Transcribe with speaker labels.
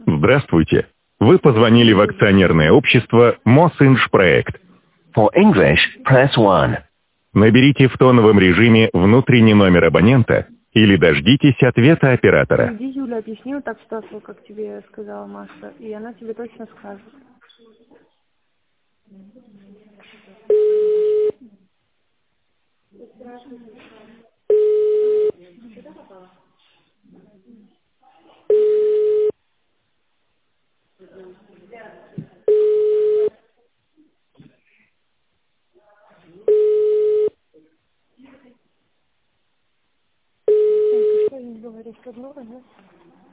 Speaker 1: Здравствуйте. Вы позвонили в акционерное общество Мосинжпроект.
Speaker 2: For English, press 1.
Speaker 1: Наберите в тоновом режиме внутренний номер абонента или дождитесь ответа оператора.
Speaker 3: Иди, Юля, объясни вот так ситуацию, как тебе сказала Маша, и она тебе точно скажет. Ты что, не говоришь одно, да?